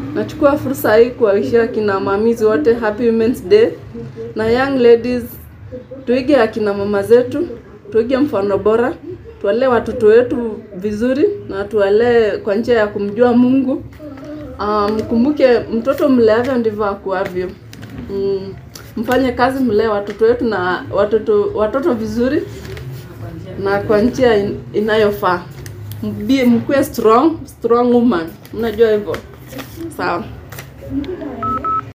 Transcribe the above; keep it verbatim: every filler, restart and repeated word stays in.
Nachukua fursa hii kuwawishia kina mamizi wote Happy Women's Day. Na young ladies, tuige akina mama zetu, tuige mfano bora, tuwalee watoto wetu vizuri na tuwalee kwa njia ya kumjua Mungu. Mkumbuke um, mtoto mleavyo ndivyo akuavyo. Mm, mfanye kazi mlee watoto wetu na watoto watoto vizuri na kwa njia in, inayofaa. Mkuwe strong, strong woman. Mnajua hivyo. Sawa.